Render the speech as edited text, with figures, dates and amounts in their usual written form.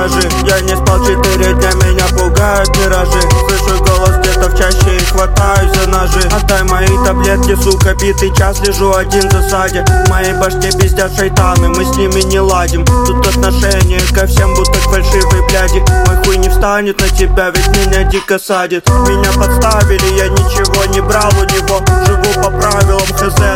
гаражи. Я не спал 4 дня, меня пугают миражи. Слышу голос где-то в чаще и хватаюсь за ножи. Отдай мои таблетки, сука, битый час лежу один в засаде. В моей башке пиздят шайтаны, мы с ними не ладим. Тут отношение ко всем будто к фальшивой бляди. Мой хуй не встанет на тебя, ведь меня дико садит. Меня подставили, я ничего не брал у него. Живу по правилам хз,